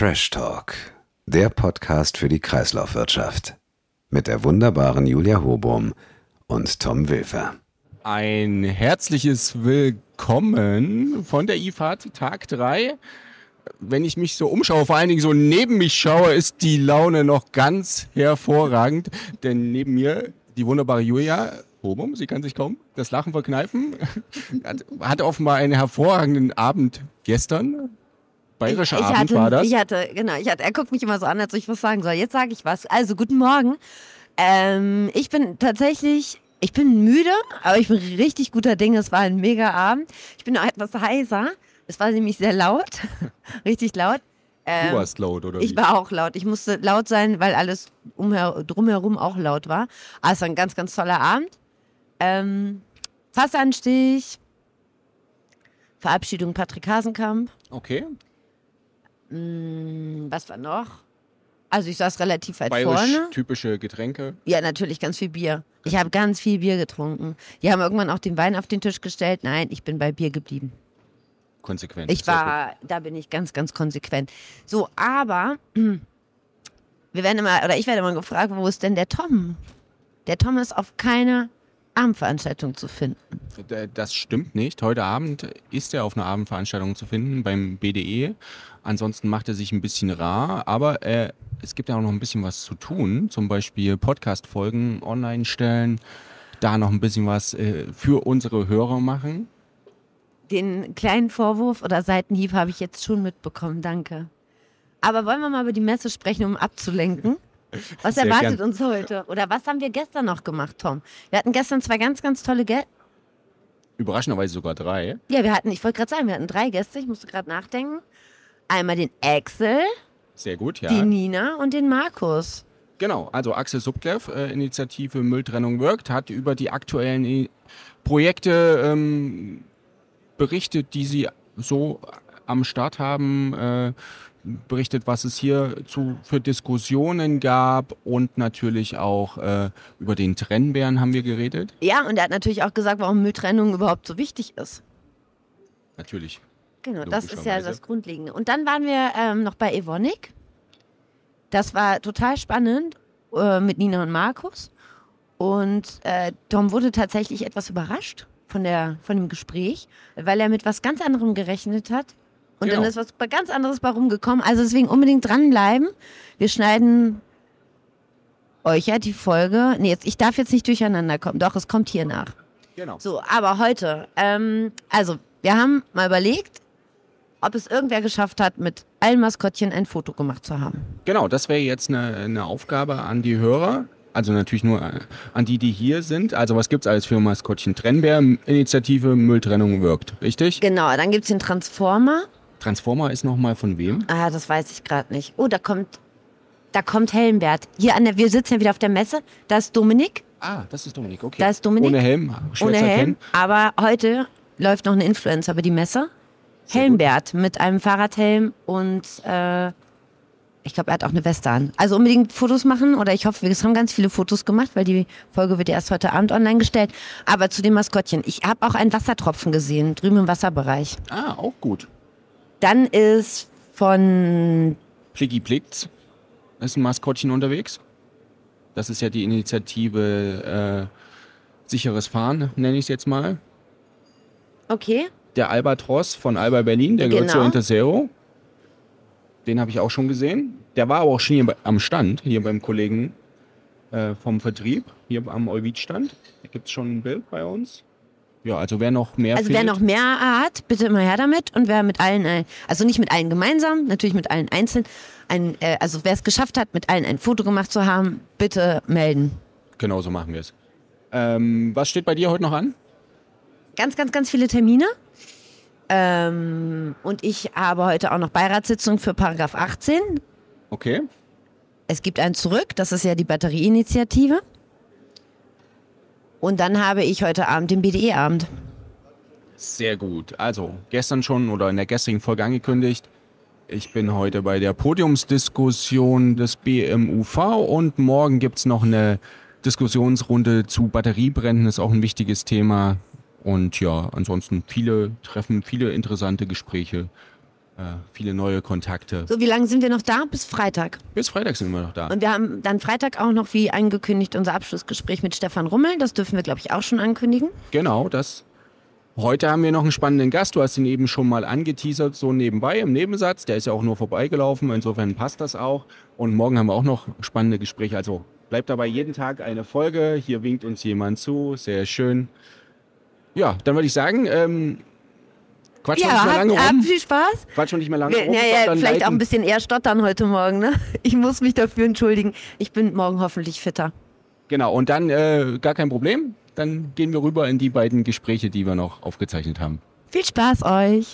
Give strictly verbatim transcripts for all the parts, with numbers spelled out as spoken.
Trash Talk, der Podcast für die Kreislaufwirtschaft. Mit der wunderbaren Julia Hobum und Tom Wilfer. Ein herzliches Willkommen von der I F A T Tag drei. Wenn ich mich so umschaue, vor allen Dingen so neben mich schaue, ist die Laune noch ganz hervorragend. Denn neben mir die wunderbare Julia Hobum, sie kann sich kaum das Lachen verkneifen, hatte offenbar einen hervorragenden Abend gestern. Bayerischer ich, ich Abend hatte, war das. Ich hatte, genau, ich hatte, er guckt mich immer so an, als ob ich was sagen soll. Jetzt sage ich was. Also, guten Morgen. Ähm, ich bin tatsächlich, ich bin müde, aber ich bin richtig guter Dinge. Es war ein mega Abend. Ich bin auch etwas heiser. Es war nämlich sehr laut, richtig laut. Ähm, du warst laut, oder Ich wie? war auch laut. Ich musste laut sein, weil alles umher, drumherum auch laut war. Aber es war ein ganz, ganz toller Abend. Ähm, Fassanstich, Verabschiedung Patrick Hasenkamp. Okay. Was war noch? Also ich saß relativ weit Bayerisch vorne. typische Getränke. Ja, natürlich ganz viel Bier. Ich habe ganz viel Bier getrunken. Die haben irgendwann auch den Wein auf den Tisch gestellt. Nein, ich bin bei Bier geblieben. Konsequent. Ich war, da bin ich ganz, ganz konsequent. So, aber wir werden immer, oder ich werde immer gefragt, wo ist denn der Tom? Der Tom ist auf keiner Abendveranstaltung zu finden. Das stimmt nicht. Heute Abend ist er auf einer Abendveranstaltung zu finden beim B D E. Ansonsten macht er sich ein bisschen rar, aber äh, es gibt ja auch noch ein bisschen was zu tun. Zum Beispiel Podcast-Folgen online stellen, da noch ein bisschen was äh, für unsere Hörer machen. Den kleinen Vorwurf oder Seitenhieb habe ich jetzt schon mitbekommen, danke. Aber wollen wir mal über die Messe sprechen, um abzulenken? Was Sehr erwartet gern. uns heute? Oder was haben wir gestern noch gemacht, Tom? Wir hatten gestern zwei ganz, ganz tolle Gäste. Überraschenderweise sogar drei. Ja, wir hatten, ich wollte gerade sagen, wir hatten drei Gäste, ich musste gerade nachdenken. Einmal den Axel, Sehr gut, ja. die Nina und den Markus. Genau, also Axel Subklev, äh, Initiative Mülltrennung wirkt, hat über die aktuellen I- Projekte ähm, berichtet, die sie so am Start haben, äh, berichtet, was es hier zu, für Diskussionen gab und natürlich auch äh, über den Trennbären haben wir geredet. Ja, und er hat natürlich auch gesagt, warum Mülltrennung überhaupt so wichtig ist. Natürlich. Genau, das ist ja Logischerweise. das Grundlegende. Und dann waren wir ähm, noch bei Evonik. Das war total spannend äh, mit Nina und Markus. Und äh, Tom wurde tatsächlich etwas überrascht von, der, von dem Gespräch, weil er mit was ganz anderem gerechnet hat. Und Genau. dann ist was ganz anderes bei rumgekommen. Also deswegen unbedingt dranbleiben. Wir schneiden euch ja die Folge. Nee, jetzt, ich darf jetzt nicht durcheinander kommen. Doch, es kommt hier nach. Genau. So, aber heute, ähm, also wir haben mal überlegt, ob es irgendwer geschafft hat, mit allen Maskottchen ein Foto gemacht zu haben. Genau, das wäre jetzt eine, eine Aufgabe an die Hörer. Also natürlich nur äh, an die, die hier sind. Also was gibt's alles für Maskottchen? Trennbär, Initiative Mülltrennung wirkt, richtig? Genau, dann gibt es den Transformer. Transformer ist nochmal von wem? Ah, das weiß ich gerade nicht. Oh, da kommt, da kommt Helmbert. Hier an der, wir sitzen ja wieder auf der Messe. Da ist Dominik, Ah, das ist Dominik, okay. Da ist Dominik. Ohne Helm, schwer ohne zu Helm. erkennen. Aber heute läuft noch eine Influencer über die Messe. Sehr Helmbert mit einem Fahrradhelm und äh, ich glaube, er hat auch eine Weste an. Also unbedingt Fotos machen oder ich hoffe, wir haben ganz viele Fotos gemacht, weil die Folge wird ja erst heute Abend online gestellt. Aber zu den Maskottchen. Ich habe auch einen Wassertropfen gesehen, drüben im Wasserbereich. Ah, auch gut. Dann ist von, Pliggy Plicks ist ein Maskottchen unterwegs. Das ist ja die Initiative äh, Sicheres Fahren, nenne ich es jetzt mal. okay, Der Albatros von Alba Berlin, der gehört Genau. zur Interzero. Den habe ich auch schon gesehen. Der war aber auch schon hier bei- am Stand, hier beim Kollegen äh, vom Vertrieb, hier am Euwid-Stand. Da gibt es schon ein Bild bei uns. Ja, also wer noch mehr also wer findet, noch mehr hat, bitte immer her damit. Und wer mit allen, ein- also nicht mit allen gemeinsam, natürlich mit allen einzeln, ein, äh, also wer es geschafft hat, mit allen ein Foto gemacht zu haben, bitte melden. Genau so machen wir es. Ähm, was steht bei dir heute noch an? Ganz, ganz, ganz viele Termine. Ähm, und ich habe heute auch noch Beiratssitzung für Paragraph achtzehn. Okay. Es gibt einen zurück, das ist ja die Batterieinitiative. Und dann habe ich heute Abend den B D E-Abend. Sehr gut. Also, gestern schon oder in der gestrigen Folge angekündigt, ich bin heute bei der Podiumsdiskussion des B M U V und morgen gibt es noch eine Diskussionsrunde zu Batteriebränden, ist auch ein wichtiges Thema. Und ja, ansonsten viele Treffen, viele interessante Gespräche. äh, viele neue Kontakte. So, wie lange sind wir noch da? Bis Freitag. Bis Freitag sind wir noch da. Und wir haben dann Freitag auch noch, wie angekündigt, unser Abschlussgespräch mit Stefan Rummel. Das dürfen wir, glaube ich, auch schon ankündigen. Genau, das. Heute haben wir noch einen spannenden Gast. Du hast ihn eben schon mal angeteasert, so nebenbei im Nebensatz. Der ist ja auch nur vorbeigelaufen, insofern passt das auch. Und morgen haben wir auch noch spannende Gespräche. Also bleibt dabei jeden Tag eine Folge. Hier winkt uns jemand zu. Sehr schön. Ja, dann würde ich sagen, ähm, quatsch Ja, nicht mehr lange habt, habt rum. viel Spaß. Quatsch nicht mehr lange Wir, rum. ja, ja, Dann vielleicht leiten- auch ein bisschen eher stottern heute Morgen. Ne? Ich muss mich dafür entschuldigen. Ich bin morgen hoffentlich fitter. Genau, und dann äh, gar kein Problem. Dann gehen wir rüber in die beiden Gespräche, die wir noch aufgezeichnet haben. Viel Spaß euch.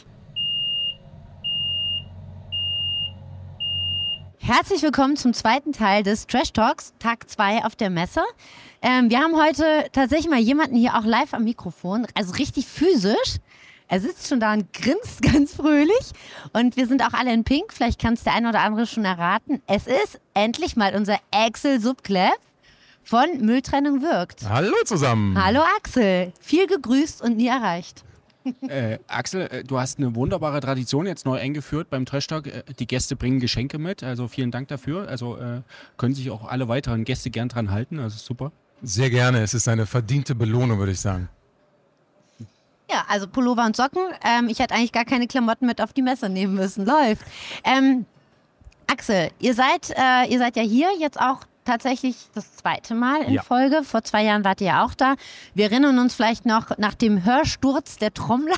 Herzlich willkommen zum zweiten Teil des Trash Talks, Tag zwei auf der Messe. Ähm, wir haben heute tatsächlich mal jemanden hier auch live am Mikrofon, also richtig physisch. Er sitzt schon da und grinst ganz fröhlich. Und wir sind auch alle in Pink. Vielleicht kann es der eine oder andere schon erraten. Es ist endlich mal unser Axel Subklev von Mülltrennung wirkt. Hallo zusammen. Hallo Axel, viel gegrüßt und nie erreicht. Äh, Axel, äh, du hast eine wunderbare Tradition jetzt neu eingeführt beim Trash Talk. Äh, die Gäste bringen Geschenke mit, also vielen Dank dafür. Also äh, können sich auch alle weiteren Gäste gern dran halten, also super. Sehr gerne. Es ist eine verdiente Belohnung, würde ich sagen. Ja, also Pullover und Socken. Ähm, ich hätte eigentlich gar keine Klamotten mit auf die Messe nehmen müssen. Läuft. Ähm, Axel, ihr seid, äh, ihr seid ja hier jetzt auch tatsächlich das zweite Mal in Ja. Folge. Vor zwei Jahren wart ihr ja auch da. Wir erinnern uns vielleicht noch nach dem Hörsturz der Trommler.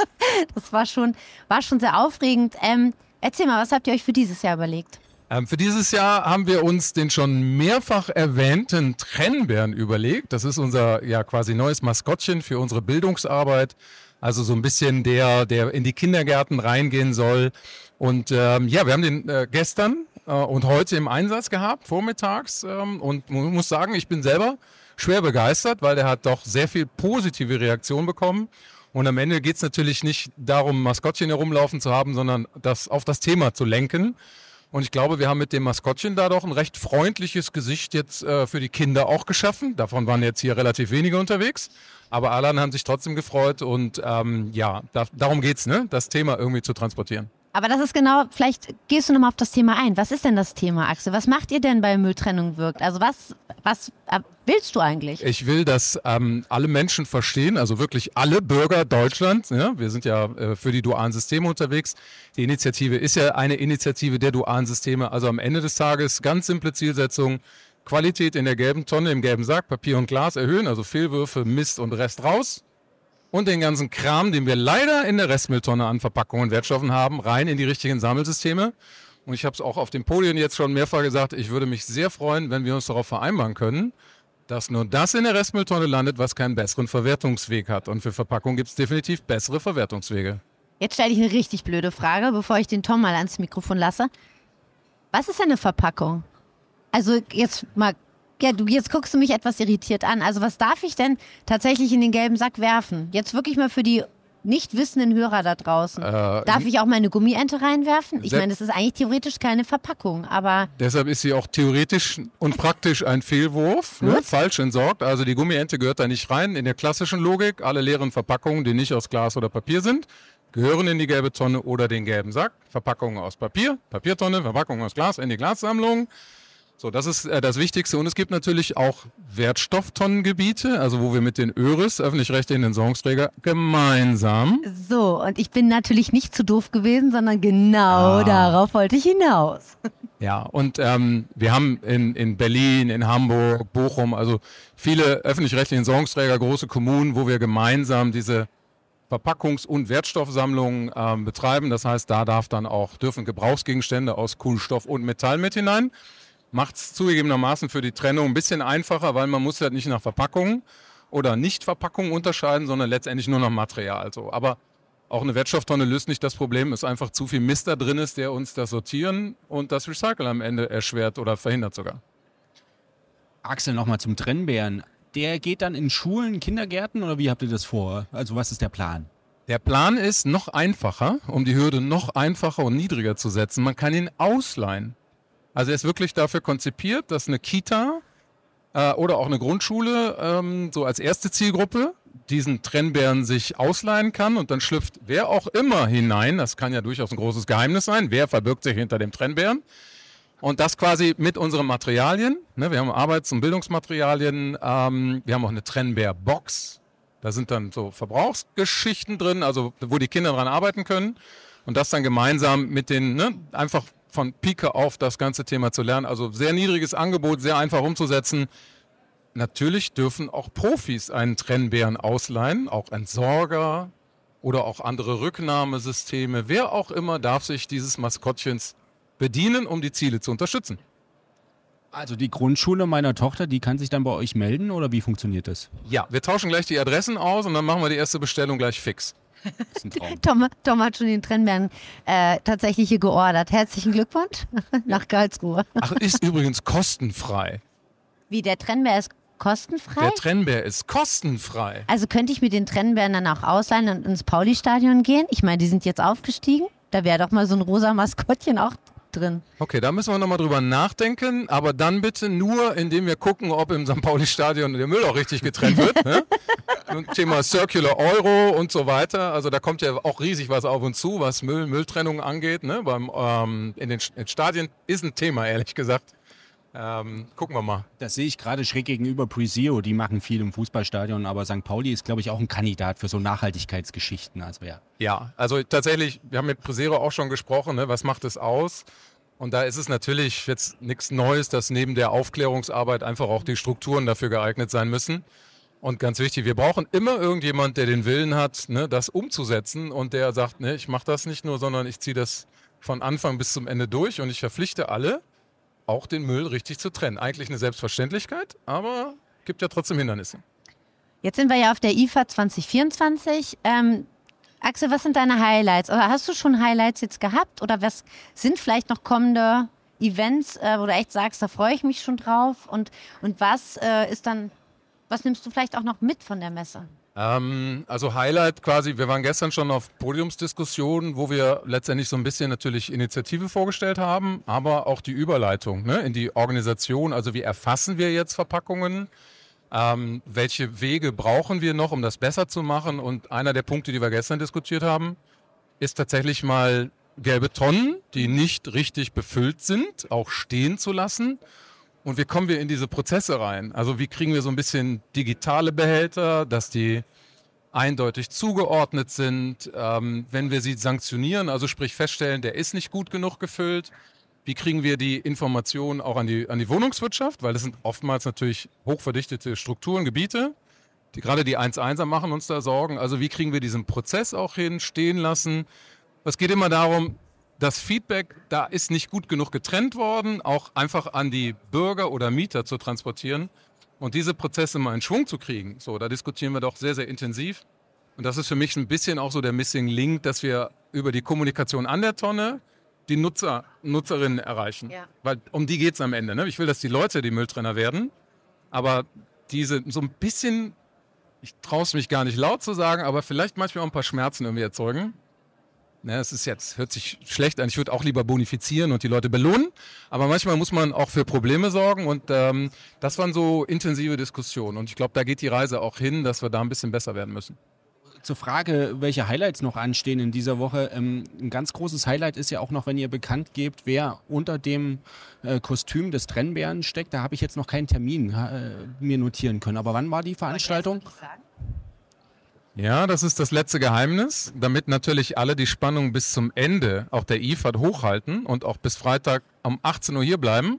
Das war schon, war schon sehr aufregend. Ähm, erzähl mal, was habt ihr euch für dieses Jahr überlegt? Ähm, für dieses Jahr haben wir uns den schon mehrfach erwähnten Trennbären überlegt. Das ist unser ja quasi neues Maskottchen für unsere Bildungsarbeit. Also so ein bisschen der, der in die Kindergärten reingehen soll. Und ähm, ja, wir haben den äh, gestern äh, und heute im Einsatz gehabt, vormittags. Ähm, und man muss sagen, ich bin selber schwer begeistert, weil der hat doch sehr viel positive Reaktion bekommen. Und am Ende geht es natürlich nicht darum, Maskottchen herumlaufen zu haben, sondern das auf das Thema zu lenken. Und ich glaube, wir haben mit dem Maskottchen da doch ein recht freundliches Gesicht jetzt äh, für die Kinder auch geschaffen. Davon waren jetzt hier relativ wenige unterwegs. Aber alle anderen haben sich trotzdem gefreut. Und ähm, ja, da, darum geht's, ne? Das Thema irgendwie zu transportieren. Aber das ist genau, vielleicht gehst du nochmal auf das Thema ein. Was ist denn das Thema, Axel? Was macht ihr denn bei Mülltrennung wirkt? Also was, was äh, willst du eigentlich? Ich will, dass ähm, alle Menschen verstehen, also wirklich alle Bürger Deutschlands, ja, wir sind ja äh, für die dualen Systeme unterwegs. Die Initiative ist ja eine Initiative der dualen Systeme. Also am Ende des Tages ganz simple Zielsetzung, Qualität in der gelben Tonne, im gelben Sack, Papier und Glas erhöhen, also Fehlwürfe, Mist und Rest raus. Und den ganzen Kram, den wir leider in der Restmülltonne an Verpackungen und Wertstoffen haben, rein in die richtigen Sammelsysteme. Und ich habe es auch auf den Podien jetzt schon mehrfach gesagt, ich würde mich sehr freuen, wenn wir uns darauf vereinbaren können, dass nur das in der Restmülltonne landet, was keinen besseren Verwertungsweg hat. Und für Verpackungen gibt es definitiv bessere Verwertungswege. Jetzt stelle ich eine richtig blöde Frage, bevor ich den Tom mal ans Mikrofon lasse. Was ist denn eine Verpackung? Also jetzt mal, ja, du, jetzt guckst du mich etwas irritiert an. Also was darf ich denn tatsächlich in den gelben Sack werfen? Jetzt wirklich mal für die nicht wissenden Hörer da draußen. Äh, Darf ich auch meine Gummiente reinwerfen? Ich Selbst- meine, das ist eigentlich theoretisch keine Verpackung, aber Deshalb ist sie auch theoretisch und praktisch ein Fehlwurf, ne? Gut. Falsch entsorgt. Also die Gummiente gehört da nicht rein. In der klassischen Logik, alle leeren Verpackungen, die nicht aus Glas oder Papier sind, gehören in die gelbe Tonne oder den gelben Sack. Verpackungen aus Papier, Papiertonne, Verpackungen aus Glas in die Glassammlung. So, das ist äh, das Wichtigste. Und es gibt natürlich auch Wertstofftonnengebiete, also wo wir mit den ÖRIS, öffentlich-rechtlichen Entsorgungsträger, gemeinsam. so. Und ich bin natürlich nicht zu doof gewesen, sondern genau Ah. darauf wollte ich hinaus. Ja, und ähm, wir haben in, in Berlin, in Hamburg, Bochum, also viele öffentlich-rechtliche Entsorgungsträger, große Kommunen, wo wir gemeinsam diese Verpackungs- und Wertstoffsammlungen ähm, betreiben. Das heißt, da darf dann auch, dürfen Gebrauchsgegenstände aus Kunststoff und Metall mit hinein. Macht es zugegebenermaßen für die Trennung ein bisschen einfacher, weil man muss halt nicht nach Verpackungen oder Nicht-Verpackungen unterscheiden, sondern letztendlich nur nach Material. So. Aber auch eine Wertstofftonne löst nicht das Problem, dass einfach zu viel Mist da drin ist, der uns das Sortieren und das Recyceln am Ende erschwert oder verhindert sogar. Axel, nochmal zum Trennbären. Der geht dann in Schulen, Kindergärten oder wie habt ihr das vor? Also was ist der Plan? Der Plan ist noch einfacher, um die Hürde noch einfacher und niedriger zu setzen. Man kann ihn ausleihen. Also er ist wirklich dafür konzipiert, dass eine Kita äh, oder auch eine Grundschule ähm, so als erste Zielgruppe diesen Trennbären sich ausleihen kann und dann schlüpft wer auch immer hinein, das kann ja durchaus ein großes Geheimnis sein, wer verbirgt sich hinter dem Trennbären und das quasi mit unseren Materialien, ne, wir haben Arbeits- und Bildungsmaterialien, ähm, wir haben auch eine Trennbär-Box, da sind dann so Verbrauchsgeschichten drin, also wo die Kinder dran arbeiten können und das dann gemeinsam mit den, ne, einfach von Pike auf das ganze Thema zu lernen, also sehr niedriges Angebot, sehr einfach umzusetzen. Natürlich dürfen auch Profis einen Trennbären ausleihen, auch Entsorger oder auch andere Rücknahmesysteme. Wer auch immer darf sich dieses Maskottchens bedienen, um die Ziele zu unterstützen. Also die Grundschule meiner Tochter, die kann sich dann bei euch melden oder wie funktioniert das? Ja, wir tauschen gleich die Adressen aus und dann machen wir die erste Bestellung gleich fix. Das ist ein Traum. Tom, Tom hat schon den Trennbären äh, tatsächlich hier geordert. Herzlichen Glückwunsch nach Karlsruhe. Ach, ist übrigens kostenfrei. Wie, der Trennbär ist kostenfrei? Der Trennbär ist kostenfrei. Also könnte ich mir den Trennbären dann auch ausleihen und ins Pauli-Stadion gehen? Ich meine, die sind jetzt aufgestiegen. Da wäre doch mal so ein rosa Maskottchen auch drin. Okay, da müssen wir nochmal drüber nachdenken, aber dann bitte nur, indem wir gucken, ob im Sankt Pauli-Stadion der Müll auch richtig getrennt wird. Ne? Thema Circular Euro und so weiter. Also da kommt ja auch riesig was auf uns zu, was Müll, Mülltrennung angeht. Ne? Beim, ähm, in den Stadien ist ein Thema, ehrlich gesagt. Ähm, gucken wir mal. Das sehe ich gerade schräg gegenüber Preseo, die machen viel im Fußballstadion, aber Sankt Pauli ist, glaube ich, auch ein Kandidat für so Nachhaltigkeitsgeschichten. Also ja. Ja, also tatsächlich, wir haben mit Presero auch schon gesprochen, ne? Was macht es aus? Und da ist es natürlich jetzt nichts Neues, dass neben der Aufklärungsarbeit einfach auch die Strukturen dafür geeignet sein müssen. Und ganz wichtig, wir brauchen immer irgendjemand, der den Willen hat, ne, das umzusetzen und der sagt, ne, ich mache das nicht nur, sondern ich ziehe das von Anfang bis zum Ende durch und ich verpflichte alle, auch den Müll richtig zu trennen. Eigentlich eine Selbstverständlichkeit, aber gibt ja trotzdem Hindernisse. Jetzt sind wir ja auf der I F A zwanzig vierundzwanzig. Ähm, Axel, was sind deine Highlights? Oder hast du schon Highlights jetzt gehabt? Oder was sind vielleicht noch kommende Events, äh, wo du echt sagst, da freue ich mich schon drauf? Und, und was äh, ist dann, was nimmst du vielleicht auch noch mit von der Messe? Ähm, also Highlight quasi, wir waren gestern schon auf Podiumsdiskussionen, wo wir letztendlich so ein bisschen natürlich Initiative vorgestellt haben, aber auch die Überleitung, ne, in die Organisation. Also wie erfassen wir jetzt Verpackungen? Ähm, welche Wege brauchen wir noch, um das besser zu machen? Und einer der Punkte, die wir gestern diskutiert haben, ist tatsächlich mal gelbe Tonnen, die nicht richtig befüllt sind, auch stehen zu lassen. Und wie kommen wir in diese Prozesse rein? Also wie kriegen wir so ein bisschen digitale Behälter, dass die eindeutig zugeordnet sind, ähm, wenn wir sie sanktionieren, also sprich feststellen, der ist nicht gut genug gefüllt. Wie kriegen wir die Informationen auch an die, an die Wohnungswirtschaft? Weil das sind oftmals natürlich hochverdichtete Strukturen, Gebiete, die gerade die eins Einser machen uns da Sorgen. Also wie kriegen wir diesen Prozess auch hin, stehen lassen? Es geht immer darum, das Feedback, da ist nicht gut genug getrennt worden, auch einfach an die Bürger oder Mieter zu transportieren und diese Prozesse mal in Schwung zu kriegen. So, da diskutieren wir doch sehr, sehr intensiv. Und das ist für mich ein bisschen auch so der Missing Link, dass wir über die Kommunikation an der Tonne die Nutzer, Nutzerinnen erreichen. Ja. Weil um die geht es am Ende. Ne? Ich will, dass die Leute die Mülltrenner werden, aber diese so ein bisschen, ich traue es mich gar nicht laut zu sagen, aber vielleicht manchmal auch ein paar Schmerzen irgendwie erzeugen. Ne, es ist jetzt, hört sich schlecht an, ich würde auch lieber bonifizieren und die Leute belohnen, aber manchmal muss man auch für Probleme sorgen und ähm, das waren so intensive Diskussionen und ich glaube, da geht die Reise auch hin, dass wir da ein bisschen besser werden müssen. Zur Frage, welche Highlights noch anstehen in dieser Woche. Ähm, ein ganz großes Highlight ist ja auch noch, wenn ihr bekannt gebt, wer unter dem äh, Kostüm des Trennbären steckt. Da habe ich jetzt noch keinen Termin äh, mir notieren können. Aber wann war die Veranstaltung? Ja, das ist das letzte Geheimnis, damit natürlich alle die Spannung bis zum Ende auch der I F A hochhalten und auch bis Freitag um achtzehn Uhr hier bleiben.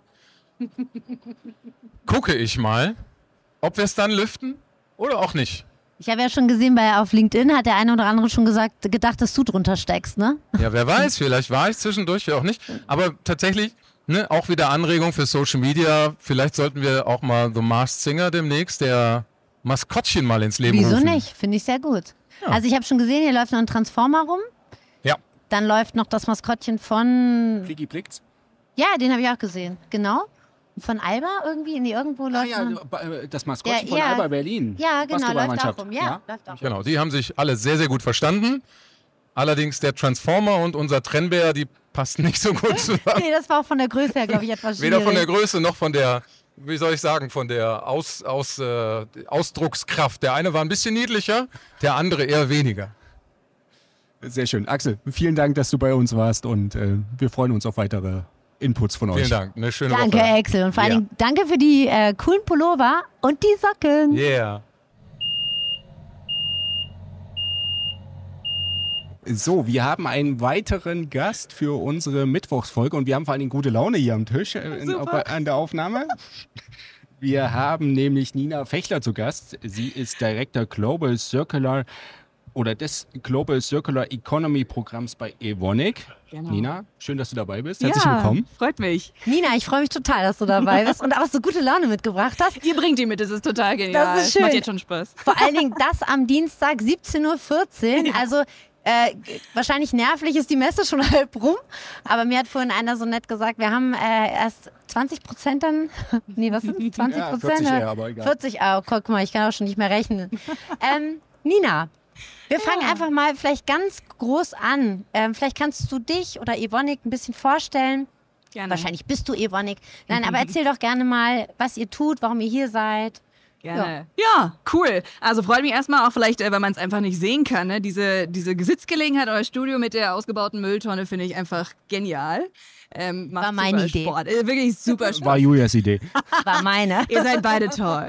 Gucke ich mal, ob wir es dann lüften oder auch nicht. Ich habe ja schon gesehen, bei auf LinkedIn hat der eine oder andere schon gesagt, gedacht, dass du drunter steckst, ne? Ja, wer weiß, vielleicht war ich zwischendurch, ja auch nicht. Aber tatsächlich, ne, auch wieder Anregung für Social Media. Vielleicht sollten wir auch mal The Masked Singer demnächst, der Maskottchen mal ins Leben Wieso rufen. Wieso nicht? Finde ich sehr gut. Ja. Also ich habe schon gesehen, hier läuft noch ein Transformer rum. Ja. Dann läuft noch das Maskottchen von... Flicky Blicks? Ja, den habe ich auch gesehen. Genau. Von Alba irgendwie? Nee, irgendwo läuft ah, ja, noch... das Maskottchen Der, von ja, Alba Berlin. Ja, genau, läuft auch rum. Ja, ja. läuft auch Genau, die haben sich alle sehr, sehr gut verstanden. Allerdings der Transformer und unser Trennbär, die passten nicht so gut zusammen. Nee, das war auch von der Größe her, glaube ich, etwas schwierig. Weder von der Größe noch von der wie soll ich sagen, von der Aus, Aus, äh, Ausdruckskraft. Der eine war ein bisschen niedlicher, der andere eher weniger. Sehr schön. Axel, vielen Dank, dass du bei uns warst und äh, wir freuen uns auf weitere Inputs von euch. Vielen Dank, eine schöne Danke, Woche. Danke, Axel. Und vor allen Ja. Dingen danke für die äh, coolen Pullover und die Socken. Yeah. So, wir haben einen weiteren Gast für unsere Mittwochsfolge und wir haben vor allen Dingen gute Laune hier am Tisch äh, in, auf, an der Aufnahme. Wir haben nämlich Nina Fechler zu Gast. Sie ist Director Global Circular oder des Global Circular Economy Programms bei Evonik. Genau. Nina, schön, dass du dabei bist. Herzlich ja, willkommen. Freut mich. Nina, ich freue mich total, dass du dabei bist und auch so gute Laune mitgebracht hast. Ihr bringt die mit, das ist total genial. Das ist schön. Macht jetzt schon Spaß. Vor allen Dingen das am Dienstag siebzehn Uhr vierzehn. Also äh, wahrscheinlich nervlich ist die Messe schon halb rum. Aber mir hat vorhin einer so nett gesagt, wir haben äh, erst zwanzig Prozent dann. Nee, was sind es? zwanzig Prozent? Ja, vierzig eher, aber egal. vierzig, oh, guck mal, ich kann auch schon nicht mehr rechnen. ähm, Nina, wir fangen Ja. einfach mal vielleicht ganz groß an. Ähm, vielleicht kannst du dich oder Evonik ein bisschen vorstellen. Gerne. Wahrscheinlich bist du Evonik. Nein, aber erzähl doch gerne mal, was ihr tut, warum ihr hier seid. Gerne. Ja. ja, cool. Also freut mich erstmal auch vielleicht, äh, weil man es einfach nicht sehen kann. Ne? Diese, diese Sitzgelegenheit, euer Studio mit der ausgebauten Mülltonne finde ich einfach genial. Ähm, macht War meine super Idee. Sport. Äh, wirklich super Spaß. War Julias Idee. War meine. Ihr seid beide toll.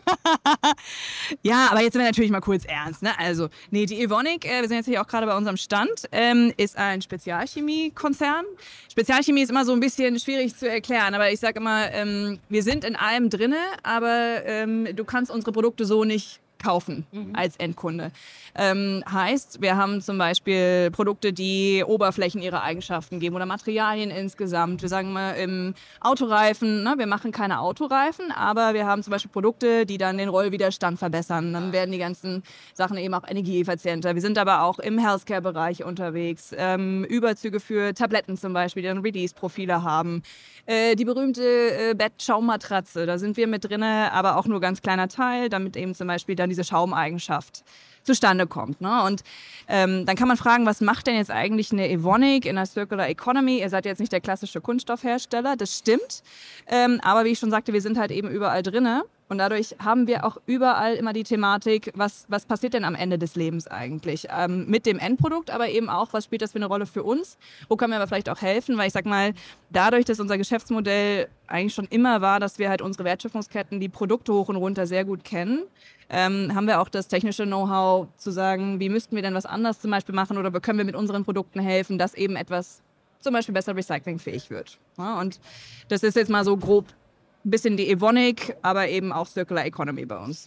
Ja, aber jetzt sind wir natürlich mal kurz ernst. Ne? Also, nee, die Evonik, äh, wir sind jetzt hier auch gerade bei unserem Stand, ähm, ist ein Spezialchemie-Konzern. Spezialchemie ist immer so ein bisschen schwierig zu erklären, aber ich sage immer, ähm, wir sind in allem drinne, aber ähm, du kannst unsere Produkte so nicht kaufen mhm. als Endkunde. Ähm, heißt, wir haben zum Beispiel Produkte, die Oberflächen ihre Eigenschaften geben oder Materialien insgesamt. Wir sagen mal im Autoreifen, ne, wir machen keine Autoreifen, aber wir haben zum Beispiel Produkte, die dann den Rollwiderstand verbessern. Dann werden die ganzen Sachen eben auch energieeffizienter. Wir sind aber auch im Healthcare-Bereich unterwegs. Ähm, Überzüge für Tabletten zum Beispiel, die dann Release-Profile haben. Äh, die berühmte äh, Bettschaummatratze, da sind wir mit drin, aber auch nur ganz kleiner Teil, damit eben zum Beispiel dann diese Schaumeigenschaft zustande kommt. Ne? Und ähm, dann kann man fragen, was macht denn jetzt eigentlich eine Evonik in der Circular Economy? Ihr seid jetzt nicht der klassische Kunststoffhersteller, das stimmt. Ähm, aber wie ich schon sagte, wir sind halt eben überall drinne. Und dadurch haben wir auch überall immer die Thematik, was, was passiert denn am Ende des Lebens eigentlich? Ähm, mit dem Endprodukt, aber eben auch, was spielt das für eine Rolle für uns? Wo können wir aber vielleicht auch helfen? Weil ich sag mal, dadurch, dass unser Geschäftsmodell eigentlich schon immer war, dass wir halt unsere Wertschöpfungsketten, die Produkte hoch und runter sehr gut kennen, ähm, haben wir auch das technische Know-how zu sagen, wie müssten wir denn was anders zum Beispiel machen oder können wir mit unseren Produkten helfen, dass eben etwas zum Beispiel besser recyclingfähig wird. Ja, und das ist jetzt mal so grob ein bisschen die Evonik, aber eben auch Circular Economy bei uns.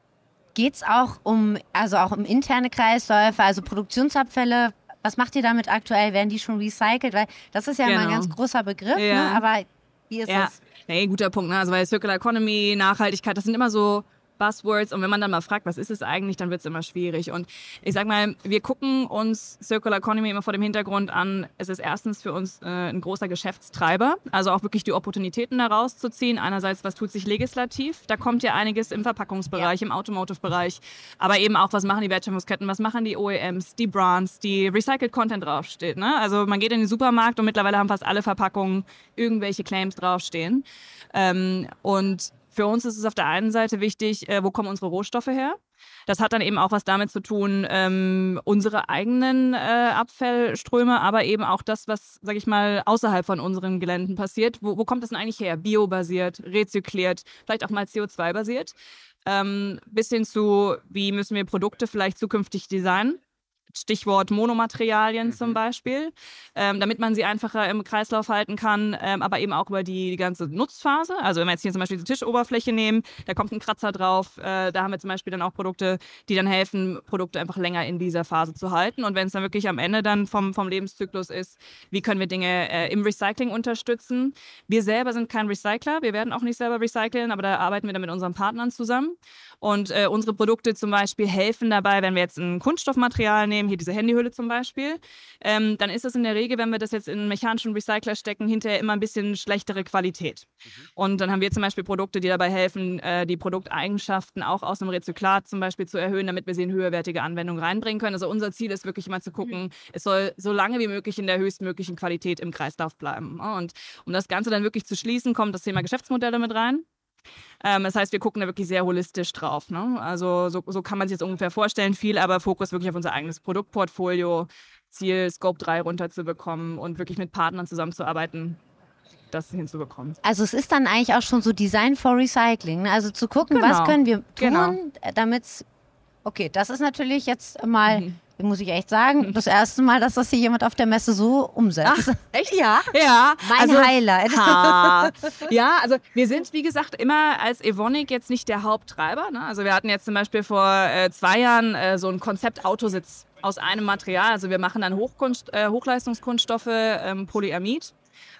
Geht es auch um, also auch um interne Kreisläufe, also Produktionsabfälle? Was macht ihr damit aktuell? Werden die schon recycelt? Weil das ist ja immer ein Genau. ganz großer Begriff, Ja. ne? Aber wie ist Ja, das? nee, guter Punkt. Ne? Also weil Circular Economy, Nachhaltigkeit, das sind immer so Buzzwords. Und wenn man dann mal fragt, was ist es eigentlich, dann wird es immer schwierig. Und ich sag mal, wir gucken uns Circular Economy immer vor dem Hintergrund an. Es ist erstens für uns äh, ein großer Geschäftstreiber, also auch wirklich die Opportunitäten daraus zu ziehen. Einerseits, was tut sich legislativ? Da kommt ja einiges im Verpackungsbereich, ja. im Automotive-Bereich. Aber eben auch, was machen die Wertschöpfungsketten, was machen die O E Ms, die Brands, die Recycled Content draufsteht. Ne? Also man geht in den Supermarkt und mittlerweile haben fast alle Verpackungen irgendwelche Claims draufstehen. Ähm, und für uns ist es auf der einen Seite wichtig, äh, wo kommen unsere Rohstoffe her? Das hat dann eben auch was damit zu tun, ähm, unsere eigenen äh, Abfallströme, aber eben auch das, was, sag ich mal, außerhalb von unseren Geländen passiert. Wo, wo kommt das denn eigentlich her? Biobasiert, rezykliert, vielleicht auch mal C O zwei basiert. Ähm, bis hin zu, wie müssen wir Produkte vielleicht zukünftig designen? Stichwort Monomaterialien mhm. zum Beispiel, ähm, damit man sie einfacher im Kreislauf halten kann, ähm, aber eben auch über die, die ganze Nutzphase. Also wenn wir jetzt hier zum Beispiel die Tischoberfläche nehmen, da kommt ein Kratzer drauf, äh, da haben wir zum Beispiel dann auch Produkte, die dann helfen, Produkte einfach länger in dieser Phase zu halten. Und wenn es dann wirklich am Ende dann vom, vom Lebenszyklus ist, wie können wir Dinge äh, im Recycling unterstützen? Wir selber sind kein Recycler, wir werden auch nicht selber recyceln, aber da arbeiten wir dann mit unseren Partnern zusammen. Und äh, unsere Produkte zum Beispiel helfen dabei, wenn wir jetzt ein Kunststoffmaterial nehmen, hier diese Handyhülle zum Beispiel, ähm, dann ist das in der Regel, wenn wir das jetzt in einen mechanischen Recycler stecken, hinterher immer ein bisschen schlechtere Qualität. Mhm. Und dann haben wir zum Beispiel Produkte, die dabei helfen, äh, die Produkteigenschaften auch aus einem Rezyklat zum Beispiel zu erhöhen, damit wir sie in höherwertige Anwendungen reinbringen können. Also unser Ziel ist wirklich immer zu gucken, mhm. es soll so lange wie möglich in der höchstmöglichen Qualität im Kreislauf bleiben. Und um das Ganze dann wirklich zu schließen, kommt das Thema Geschäftsmodelle mit rein. Ähm, das heißt, wir gucken da wirklich sehr holistisch drauf. Ne? Also so, so kann man sich das ungefähr vorstellen. Viel aber Fokus wirklich auf unser eigenes Produktportfolio, Ziel Scope drei runterzubekommen und wirklich mit Partnern zusammenzuarbeiten, das hinzubekommen. Also es ist dann eigentlich auch schon so Design for Recycling. Ne? Also zu gucken, Genau. was können wir tun, Genau. damit es... Okay, das ist natürlich jetzt mal, Mhm. muss ich echt sagen, das erste Mal, dass das hier jemand auf der Messe so umsetzt. Ach, echt? Ja. Ja, Mein also, Highlight. Ha. Ja, also wir sind, wie gesagt, immer als Evonik jetzt nicht der Haupttreiber. Ne? Also wir hatten jetzt zum Beispiel vor äh, zwei Jahren äh, so ein Konzept Autositz aus einem Material. Also wir machen dann Hochkunst, äh, Hochleistungskunststoffe, ähm, Polyamid.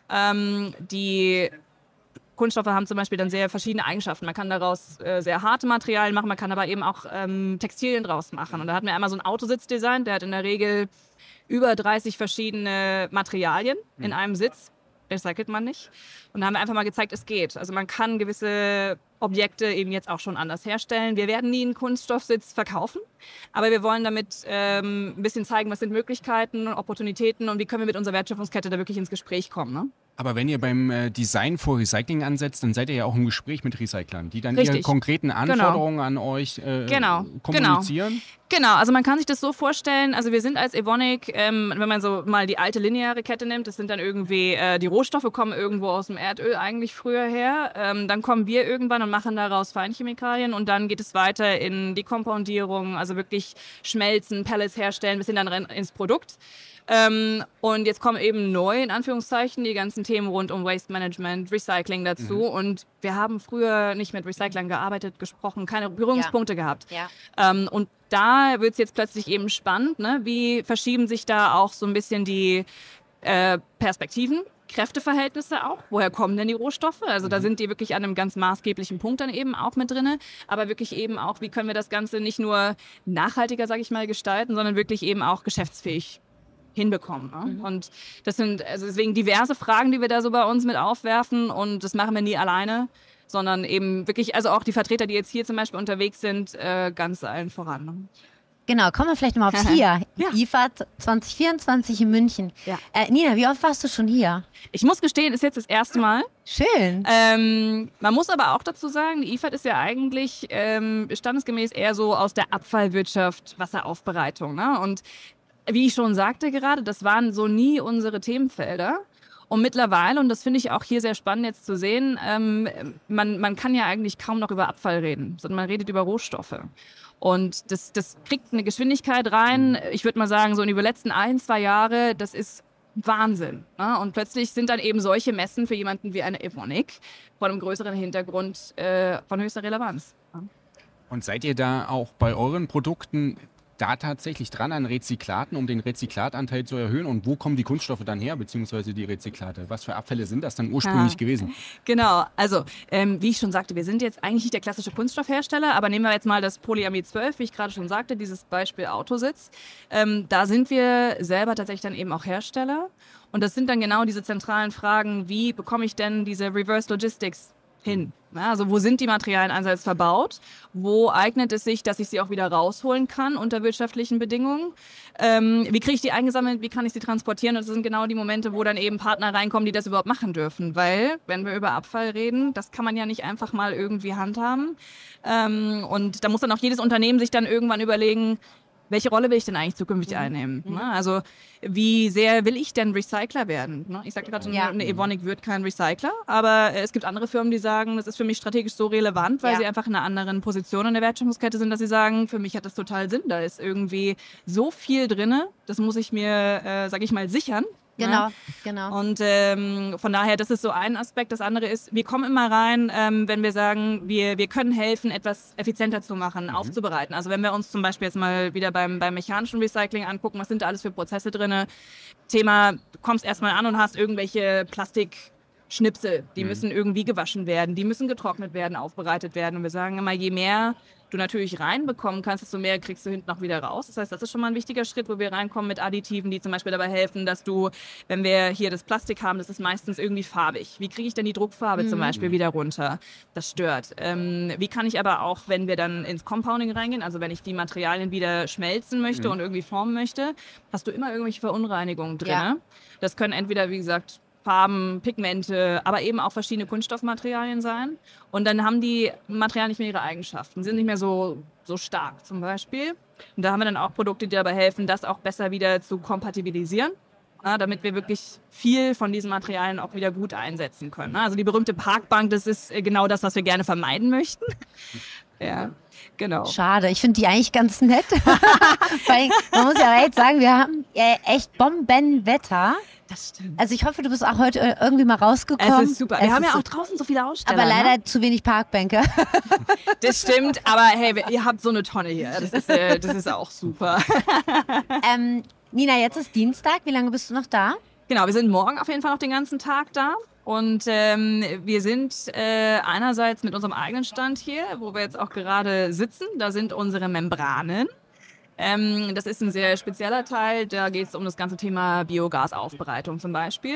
Ähm, die Kunststoffe haben zum Beispiel dann sehr verschiedene Eigenschaften. Man kann daraus äh, sehr harte Materialien machen, man kann aber eben auch ähm, Textilien draus machen. Und da hatten wir einmal so einen Autositzdesign, der hat in der Regel über dreißig verschiedene Materialien in einem Sitz. Recycelt man nicht. Und da haben wir einfach mal gezeigt, es geht. Also man kann gewisse Objekte eben jetzt auch schon anders herstellen. Wir werden nie einen Kunststoffsitz verkaufen, aber wir wollen damit ähm, ein bisschen zeigen, was sind Möglichkeiten, Opportunitäten und wie können wir mit unserer Wertschöpfungskette da wirklich ins Gespräch kommen. Ne? Aber wenn ihr beim äh, Design for Recycling ansetzt, dann seid ihr ja auch im Gespräch mit Recyclern, die dann Richtig. ihre konkreten Anforderungen an euch äh, Genau. kommunizieren. Genau, also man kann sich das so vorstellen, also wir sind als Evonik, ähm, wenn man so mal die alte lineare Kette nimmt, das sind dann irgendwie, äh, die Rohstoffe kommen irgendwo aus dem Erdöl eigentlich früher her, ähm, dann kommen wir irgendwann und machen daraus Feinchemikalien und dann geht es weiter in die Kompoundierung, also wirklich schmelzen, Pellets herstellen, bis hin dann rein ins Produkt. Ähm, und jetzt kommen eben neu, in Anführungszeichen, die ganzen Themen rund um Waste Management, Recycling dazu. Mhm. Und wir haben früher nicht mit Recyclern gearbeitet, gesprochen, keine Berührungspunkte Ja. gehabt. Ja. Ähm, und da wird es jetzt plötzlich eben spannend, ne? Wie verschieben sich da auch so ein bisschen die äh, Perspektiven, Kräfteverhältnisse auch. Woher kommen denn die Rohstoffe? Also da sind die wirklich an einem ganz maßgeblichen Punkt dann eben auch mit drin. Aber wirklich eben auch, wie können wir das Ganze nicht nur nachhaltiger, sage ich mal, gestalten, sondern wirklich eben auch geschäftsfähig hinbekommen. Ne? Mhm. Und das sind also deswegen diverse Fragen, die wir da so bei uns mit aufwerfen und das machen wir nie alleine, sondern eben wirklich, also auch die Vertreter, die jetzt hier zum Beispiel unterwegs sind, äh, ganz allen voran. Ne? Genau, kommen wir vielleicht nochmal aufs Hier. Ja. I F A D zwanzig vierundzwanzig in München. Ja. Äh, Nina, wie oft warst du schon hier? Ich muss gestehen, ist jetzt das erste Mal. Schön. Ähm, man muss aber auch dazu sagen, die I F A D ist ja eigentlich ähm, standesgemäß eher so aus der Abfallwirtschaft, Wasseraufbereitung. Ne? Und wie ich schon sagte gerade, das waren so nie unsere Themenfelder. Und mittlerweile, und das finde ich auch hier sehr spannend jetzt zu sehen, ähm, man, man kann ja eigentlich kaum noch über Abfall reden, sondern man redet über Rohstoffe. Und das, das kriegt eine Geschwindigkeit rein, ich würde mal sagen, so in die letzten ein, zwei Jahre, das ist Wahnsinn. Ne? Und plötzlich sind dann eben solche Messen für jemanden wie eine Evonik vor einem größeren Hintergrund äh, von höchster Relevanz. Ne? Und seid ihr da auch bei euren Produkten da tatsächlich dran an Rezyklaten, um den Rezyklatanteil zu erhöhen? Und wo kommen die Kunststoffe dann her, beziehungsweise die Rezyklate? Was für Abfälle sind das dann ursprünglich Ah. gewesen? Genau, also ähm, wie ich schon sagte, wir sind jetzt eigentlich nicht der klassische Kunststoffhersteller, aber nehmen wir jetzt mal das Polyamid zwölf, wie ich gerade schon sagte, dieses Beispiel Autositz. Ähm, da sind wir selber tatsächlich dann eben auch Hersteller. Und das sind dann genau diese zentralen Fragen, wie bekomme ich denn diese Reverse Logistics hin? Ja, also wo sind die Materialien einerseits verbaut? Wo eignet es sich, dass ich sie auch wieder rausholen kann unter wirtschaftlichen Bedingungen? Ähm, wie kriege ich die eingesammelt? Wie kann ich sie transportieren? Und das sind genau die Momente, wo dann eben Partner reinkommen, die das überhaupt machen dürfen. Weil, wenn wir über Abfall reden, das kann man ja nicht einfach mal irgendwie handhaben. Ähm, und da muss dann auch jedes Unternehmen sich dann irgendwann überlegen, welche Rolle will ich denn eigentlich zukünftig einnehmen? Mhm. Also wie sehr will ich denn Recycler werden? Ich sagte gerade, Ja. eine Evonik wird kein Recycler, aber es gibt andere Firmen, die sagen, das ist für mich strategisch so relevant, weil Ja. sie einfach in einer anderen Position in der Wertschöpfungskette sind, dass sie sagen, für mich hat das total Sinn, da ist irgendwie so viel drin, das muss ich mir, äh, sag ich mal, sichern. Genau, Ja. genau. Und ähm, von daher, das ist so ein Aspekt. Das andere ist, wir kommen immer rein, ähm, wenn wir sagen, wir, wir können helfen, etwas effizienter zu machen, mhm. aufzubereiten. Also wenn wir uns zum Beispiel jetzt mal wieder beim, beim mechanischen Recycling angucken, was sind da alles für Prozesse drin? Thema, du kommst erstmal an und hast irgendwelche Plastikschnipsel, die mhm. müssen irgendwie gewaschen werden, die müssen getrocknet werden, aufbereitet werden. Und wir sagen immer, je mehr du natürlich reinbekommen kannst, desto mehr kriegst du hinten noch wieder raus. Das heißt, das ist schon mal ein wichtiger Schritt, wo wir reinkommen mit Additiven, die zum Beispiel dabei helfen, dass du, wenn wir hier das Plastik haben, das ist meistens irgendwie farbig. Wie kriege ich denn die Druckfarbe mhm. zum Beispiel wieder runter? Das stört. Ähm, wie kann ich aber auch, wenn wir dann ins Compounding reingehen, also wenn ich die Materialien wieder schmelzen möchte mhm. und irgendwie formen möchte, hast du immer irgendwelche Verunreinigungen drin. Ja. Das können entweder, wie gesagt, Farben, Pigmente, aber eben auch verschiedene Kunststoffmaterialien sein. Und dann haben die Materialien nicht mehr ihre Eigenschaften, sind nicht mehr so, so stark zum Beispiel. Und da haben wir dann auch Produkte, die dabei helfen, das auch besser wieder zu kompatibilisieren, ja, damit wir wirklich viel von diesen Materialien auch wieder gut einsetzen können. Also die berühmte Parkbank, das ist genau das, was wir gerne vermeiden möchten. Ja, genau. Schade, ich finde die eigentlich ganz nett. Vor allem, man muss ja echt sagen, wir haben äh, echt Bombenwetter. Das stimmt. Also ich hoffe, du bist auch heute äh, irgendwie mal rausgekommen. Es ist super. Es Wir haben ist ja auch so, draußen so viele Aussteller. aber leider ne? zu wenig Parkbänke. Das stimmt, aber hey, wir- ihr habt so eine Tonne hier. Das ist, äh, das ist auch super. ähm, Nina, jetzt ist Dienstag. Wie lange bist du noch da? Genau, wir sind morgen auf jeden Fall noch den ganzen Tag da. Und ähm, wir sind äh, einerseits mit unserem eigenen Stand hier, wo wir jetzt auch gerade sitzen. Da sind unsere Membranen. Ähm, das ist ein sehr spezieller Teil. Da geht es um das ganze Thema Biogasaufbereitung zum Beispiel.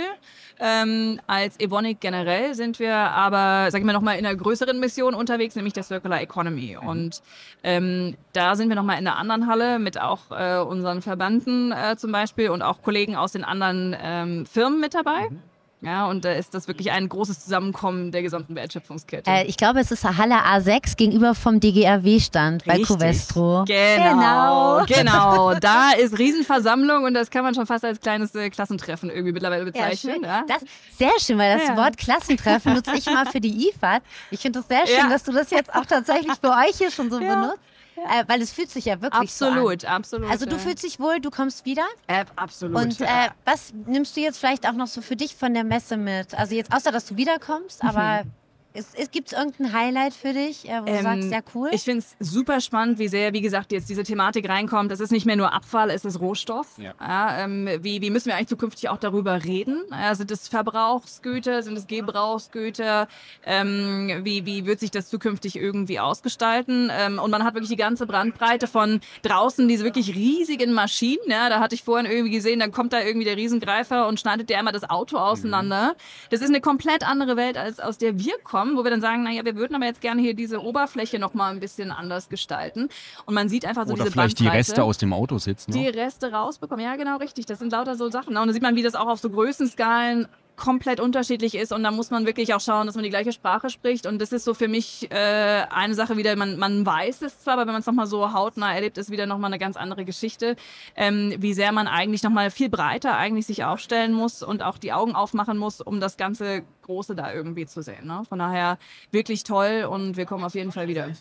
Ähm, als Evonik generell sind wir aber, sag ich mal, nochmal in einer größeren Mission unterwegs, nämlich der Circular Economy. Und ähm, da sind wir nochmal in einer anderen Halle mit auch äh, unseren Verbanden äh, zum Beispiel und auch Kollegen aus den anderen ähm, Firmen mit dabei. Ja, und da ist das wirklich ein großes Zusammenkommen der gesamten Wertschöpfungskette. Äh, ich glaube, es ist Halle A sechs gegenüber vom D G R W-Stand bei Richtig. Covestro. Genau, genau. Da ist Riesenversammlung und das kann man schon fast als kleines äh, Klassentreffen irgendwie mittlerweile bezeichnen. Ja, Das sehr schön, weil das Ja. Wort Klassentreffen nutze ich immer für die I F A D. Ich finde das sehr schön, Ja. dass du das jetzt auch tatsächlich für euch hier schon so Ja. benutzt. Äh, weil es fühlt sich ja wirklich so an. absolut, absolut. Also du ja. fühlst dich wohl, du kommst wieder. äh, absolut. Und äh, was nimmst du jetzt vielleicht auch noch so für dich von der Messe mit? Also jetzt außer, dass du wiederkommst, aber es, es, gibt es irgendein Highlight für dich, äh, wo du Ähm, sagst, ja cool? Ich finde es super spannend, wie sehr, wie gesagt, jetzt diese Thematik reinkommt. Es ist nicht mehr nur Abfall, es ist Rohstoff. Ja. Ja, ähm, wie, wie müssen wir eigentlich zukünftig auch darüber reden? Ja, sind es Verbrauchsgüter, sind es Gebrauchsgüter? Ähm, wie, wie wird sich das zukünftig irgendwie ausgestalten? Ähm, und man hat wirklich die ganze Bandbreite von draußen diese wirklich riesigen Maschinen. Ja, da hatte ich vorhin irgendwie gesehen, dann kommt da irgendwie der Riesengreifer und schneidet dir einmal das Auto auseinander. Das ist eine komplett andere Welt, als aus der wir kommen, wo wir dann sagen, naja, wir würden aber jetzt gerne hier diese Oberfläche noch mal ein bisschen anders gestalten. Und man sieht einfach so Oder diese vielleicht die Bandbreite. Reste aus dem Auto sitzen. Die Ne? Reste rausbekommen, ja genau, richtig. Das sind lauter so Sachen. Und da sieht man, wie das auch auf so Größenskalen komplett unterschiedlich ist und da muss man wirklich auch schauen, dass man die gleiche Sprache spricht und das ist so für mich äh, eine Sache wieder, man, man weiß es zwar, aber wenn man es nochmal so hautnah erlebt, ist wieder nochmal eine ganz andere Geschichte, ähm, wie sehr man eigentlich nochmal viel breiter eigentlich sich aufstellen muss und auch die Augen aufmachen muss, um das ganze Große da irgendwie zu sehen. Ne? Von daher wirklich toll und wir kommen auf jeden Fall wieder.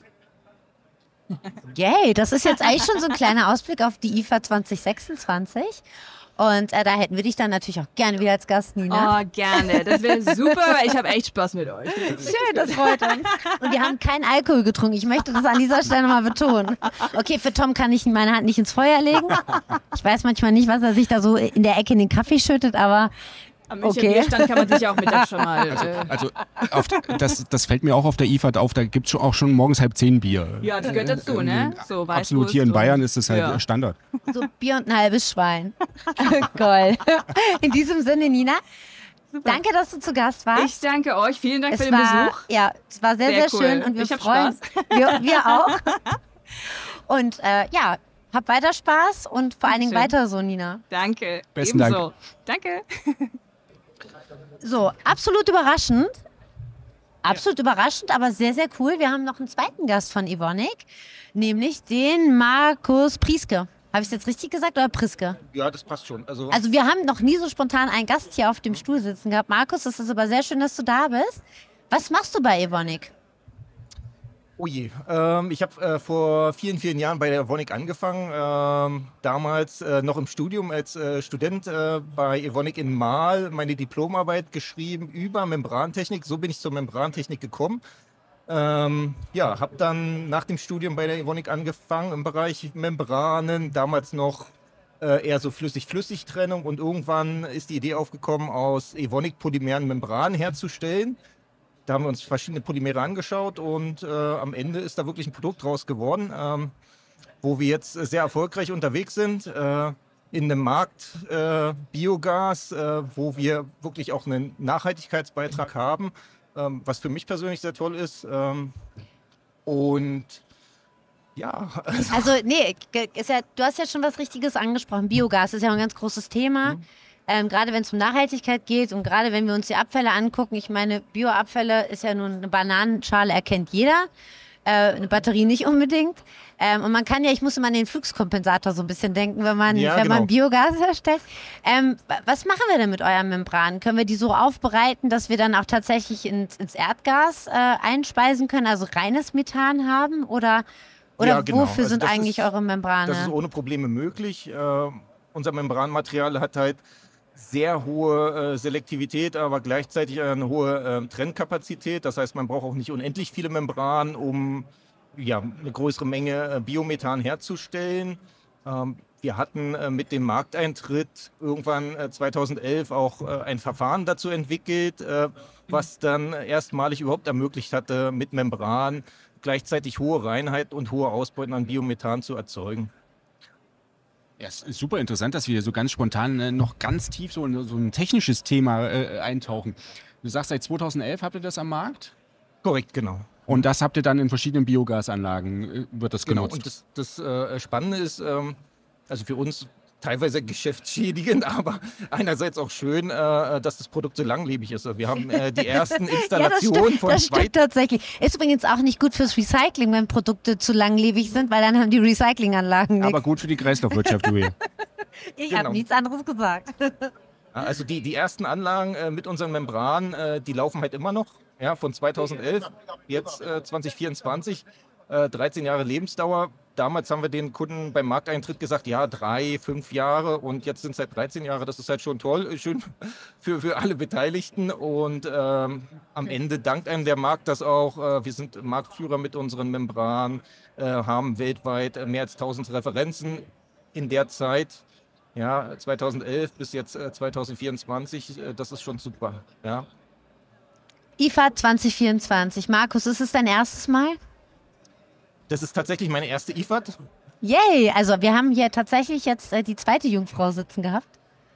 Yay, das ist jetzt eigentlich schon so ein kleiner Ausblick auf die I F A zwanzig sechsundzwanzig. Und äh, da hätten wir dich dann natürlich auch gerne wieder als Gast, Nina. Oh, gerne. Das wäre super, weil ich habe echt Spaß mit euch. Schön, das freut uns. Und wir haben keinen Alkohol getrunken. Ich möchte das an dieser Stelle nochmal betonen. Okay, für Tom kann ich meine Hand nicht ins Feuer legen. Ich weiß manchmal nicht, was er sich da so in der Ecke in den Kaffee schüttet, aber Am Münchner Okay. Bierstand kann man sich ja auch mittags schon mal... Äh, Also auf, das, das fällt mir auch auf der I F A D auf, da gibt es auch schon morgens halb zehn Bier. ja, das gehört dazu, ne? So Absolut, Weißwurst hier in und- Bayern ist es halt Ja. Standard. so Bier und ein halbes Schwein. Goll. In diesem Sinne, Nina, danke, dass du zu Gast warst. Ich danke euch. Vielen Dank es für den war, Besuch. Ja, es war sehr, Sehr sehr, cool. schön und wir Ich hab freuen uns. Wir, wir auch. Und äh, ja, hab weiter Spaß und vor allen Dingen Dankeschön. weiter so, Nina. Danke. Besten Dank. Ebenso. Danke. So, absolut überraschend. Absolut überraschend, aber sehr, sehr cool. Wir haben noch einen zweiten Gast von Evonik, nämlich den Markus Prieske. Habe ich es jetzt richtig gesagt oder Priske? Ja, das passt schon. Also, Also wir haben noch nie so spontan einen Gast hier auf dem Stuhl sitzen gehabt. Markus, es ist aber sehr schön, dass du da bist. Was machst du bei Evonik? oh je. Ähm, ich habe äh, vor vielen, vielen Jahren bei der Evonik angefangen. Ähm, damals äh, noch im Studium als äh, Student äh, bei Evonik in Mahl meine Diplomarbeit geschrieben über Membrantechnik. So bin ich zur Membrantechnik gekommen. Ähm, ja, habe dann nach dem Studium bei der Evonik angefangen im Bereich Membranen. Damals noch äh, eher so Flüssig-Flüssig-Trennung und irgendwann ist die Idee aufgekommen, aus Evonik-Polymeren Membranen herzustellen. Da haben wir uns verschiedene Polymere angeschaut und äh, am Ende ist da wirklich ein Produkt draus geworden, ähm, wo wir jetzt sehr erfolgreich unterwegs sind äh, in einem Markt äh, Biogas, äh, wo wir wirklich auch einen Nachhaltigkeitsbeitrag haben, ähm, was für mich persönlich sehr toll ist. Ähm, und ja, Also nee, ge- ist ja, du hast ja schon was Richtiges angesprochen. Biogas ist ja ein ganz großes Thema. Ähm, gerade wenn es um Nachhaltigkeit geht und gerade wenn wir uns die Abfälle angucken, ich meine, Bioabfälle ist ja nun eine Bananenschale, erkennt jeder, äh, eine Batterie nicht unbedingt. Ähm, und man kann ja, ich muss immer an den Fluxkompensator so ein bisschen denken, wenn man, Ja, wenn genau. man Biogas herstellt. Ähm, was machen wir denn mit euren Membranen? Können wir die so aufbereiten, dass wir dann auch tatsächlich ins, ins Erdgas äh, einspeisen können, also reines Methan haben? Oder, oder Ja, genau. wofür Also sind das eigentlich ist- eure Membrane? Das ist ohne Probleme möglich. Äh, unser Membranmaterial hat halt sehr hohe äh, Selektivität, aber gleichzeitig eine hohe äh, Trennkapazität. Das heißt, man braucht auch nicht unendlich viele Membranen, um ja, eine größere Menge äh, Biomethan herzustellen. Ähm, wir hatten äh, mit dem Markteintritt irgendwann äh, zweitausendelf auch äh, ein Verfahren dazu entwickelt, äh, was dann erstmalig überhaupt ermöglicht hatte, mit Membran gleichzeitig hohe Reinheit und hohe Ausbeuten an Biomethan zu erzeugen. Ja, es ist super interessant, dass wir hier so ganz spontan äh, noch ganz tief so, in so ein technisches Thema äh, eintauchen. Du sagst, seit zweitausendelf habt ihr das am Markt Korrekt, genau. und das habt ihr dann in verschiedenen Biogasanlagen, äh, wird das Genau. genutzt. Und das, das äh, Spannende ist, ähm, also für uns teilweise geschäftsschädigend, aber einerseits auch schön, äh, dass das Produkt so langlebig ist. Wir haben äh, die ersten Ja, das Installationen stimmt, von das zwei stimmt tatsächlich. Ist übrigens auch nicht gut fürs Recycling, wenn Produkte zu langlebig sind, weil dann haben die Recyclinganlagen nichts. Aber gut für die Kreislaufwirtschaft, Julia. Ich genau. habe nichts anderes gesagt. Also die, die ersten Anlagen äh, mit unseren Membranen, äh, die laufen halt immer noch, ja, von zweitausendelf, jetzt äh, zwanzig vierundzwanzig, äh, dreizehn Jahre Lebensdauer. Damals haben wir den Kunden beim Markteintritt gesagt, ja, drei, fünf Jahre und jetzt sind es halt dreizehn Jahre. Das ist halt schon toll, schön für, für alle Beteiligten und ähm, am Ende dankt einem der Markt das auch. Äh, wir sind Marktführer mit unseren Membranen, äh, haben weltweit äh, mehr als tausend Referenzen in der Zeit. Ja, zweitausendelf bis jetzt äh, zwanzig vierundzwanzig, äh, das ist schon super. Ja. I F A zwanzig vierundzwanzig. Markus, ist es dein erstes Mal? Das ist tatsächlich meine erste I F A T. Yay! Also wir haben hier tatsächlich jetzt äh, die zweite Jungfrau sitzen gehabt.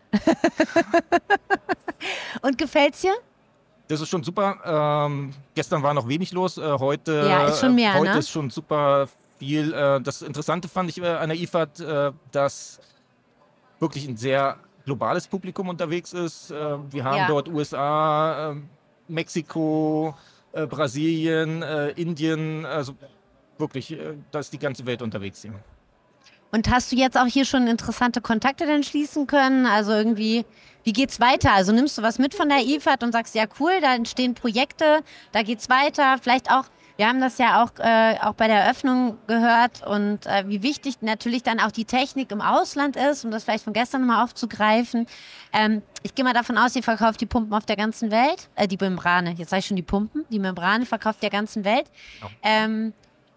Und gefällt's dir? Das ist schon super. Ähm, gestern war noch wenig los. Äh, heute, Ja, ist schon mehr, heute ne? ist schon super viel. Äh, das Interessante fand ich äh, an der I F A T, äh, dass wirklich ein sehr globales Publikum unterwegs ist. Äh, wir haben Ja. dort U S A, äh, Mexiko, äh, Brasilien, äh, Indien. Also wirklich, äh, da ist die ganze Welt unterwegs hier. Und hast du jetzt auch hier schon interessante Kontakte dann schließen können? Also irgendwie, wie geht's weiter? Also nimmst du was mit von der I F A T und sagst, ja cool, da entstehen Projekte, da geht's weiter. Vielleicht auch, wir haben das ja auch, äh, auch bei der Eröffnung gehört und äh, wie wichtig natürlich dann auch die Technik im Ausland ist, um das vielleicht von gestern mal aufzugreifen. Ähm, ich gehe mal davon aus, ihr verkauft die Pumpen auf der ganzen Welt, äh, die Membrane, jetzt sage ich schon die Pumpen, die Membrane verkauft der ganzen Welt. Ja. Ähm,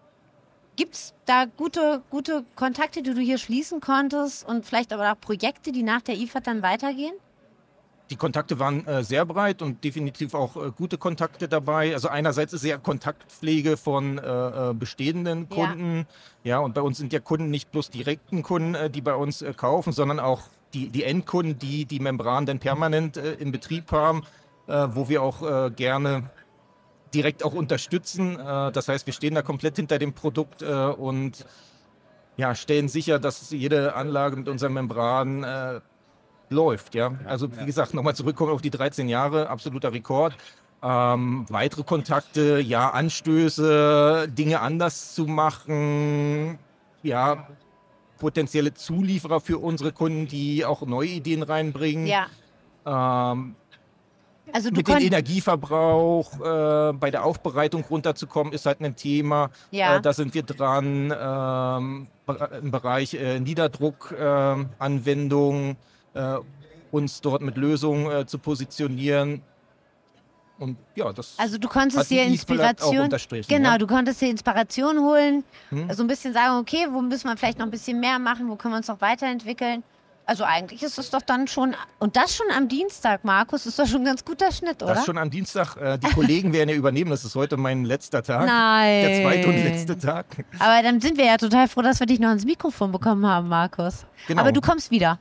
Gibt es da gute, gute Kontakte, die du hier schließen konntest und vielleicht aber auch Projekte, die nach der I F A T dann weitergehen? Die Kontakte waren äh, sehr breit und definitiv auch äh, gute Kontakte dabei. Also einerseits ist ja Kontaktpflege von äh, äh, bestehenden Ja. Kunden. Ja. und bei uns sind ja Kunden nicht bloß direkten Kunden, äh, die bei uns äh, kaufen, sondern auch die, die Endkunden, die die Membran dann permanent äh, in Betrieb haben, äh, wo wir auch äh, gerne direkt auch unterstützen. Äh, das heißt, wir stehen da komplett hinter dem Produkt äh, und ja, stellen sicher, dass jede Anlage mit unseren Membranen äh, läuft. Ja? Also wie gesagt, nochmal zurückkommen auf die dreizehn Jahre, absoluter Rekord. Ähm, weitere Kontakte, ja, Anstöße, Dinge anders zu machen, ja, potenzielle Zulieferer für unsere Kunden, die auch neue Ideen reinbringen. Ja. Ähm, Also du mit dem konntest. Energieverbrauch äh, bei der Aufbereitung runterzukommen, ist halt ein Thema. Ja. Äh, da sind wir dran. Ähm, Im Bereich äh, Niederdruckanwendungen, äh, uns dort mit Lösungen äh, zu positionieren. Und ja, das Also du konntest hat die dir I F A T auch Inspiration. unterstrichen. Genau, ja. du konntest dir Inspiration holen, Hm. so ein bisschen sagen, okay, wo müssen wir vielleicht noch ein bisschen mehr machen, wo können wir uns noch weiterentwickeln. Also eigentlich ist es doch dann schon, und das schon am Dienstag, Markus, ist doch schon ein ganz guter Schnitt, oder? Das ist schon am Dienstag. Äh, die Kollegen werden ja übernehmen. Das ist heute mein letzter Tag. Nein. Der zweite und letzte Tag. Aber dann sind wir ja total froh, dass wir dich noch ins Mikrofon bekommen haben, Markus. Genau. Aber du kommst wieder.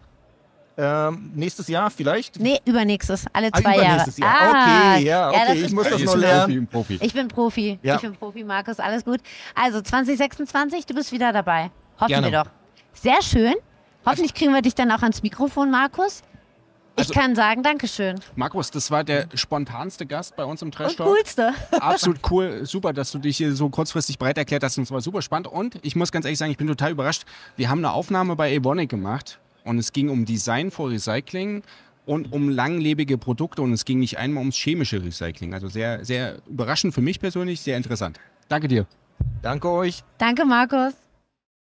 Ähm, nächstes Jahr vielleicht? Nee, übernächstes, alle Ah, zwei Jahre. übernächstes Jahr. Ah, Okay, ja, okay, das ich ist muss das Ist noch ein lernen. Profi, ein Profi. Ich bin Profi. Ja. Ich bin Profi, Markus, alles gut. Also zwanzig sechsundzwanzig, du bist wieder dabei. Hoffen Gerne. wir doch. Sehr schön. Hoffentlich kriegen wir dich dann auch ans Mikrofon, Markus. Also, ich kann sagen, Dankeschön. Markus, das war der spontanste Gast bei uns im Trash Und Talk. coolste. Absolut cool, super, dass du dich hier so kurzfristig bereit erklärt hast. Und es war super spannend. Und ich muss ganz ehrlich sagen, ich bin total überrascht. Wir haben eine Aufnahme bei Evonik gemacht und es ging um Design for Recycling und um langlebige Produkte und es ging nicht einmal ums chemische Recycling. Also sehr, sehr überraschend für mich persönlich, sehr interessant. Danke dir. Danke euch. Danke, Markus.